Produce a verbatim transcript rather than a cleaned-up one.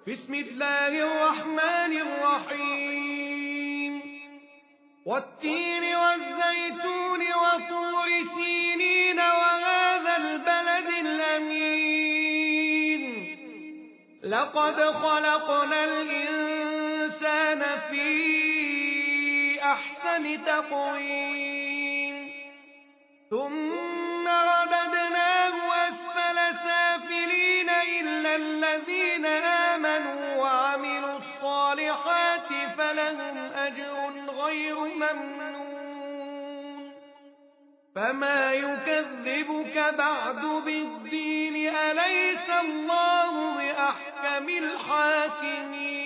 بسم الله الرحمن الرحيم والتين والزيتون وطور سينين وهذا البلد الأمين لقد خلقنا الإنسان في أحسن تقويم ثم رددناه أسفل سافلين إلا الذين آمنوا وعملوا الصالحات فلهم أجر غير ممنون فما يكذبك بعد بالدين أليس الله بأحكم الحاكمين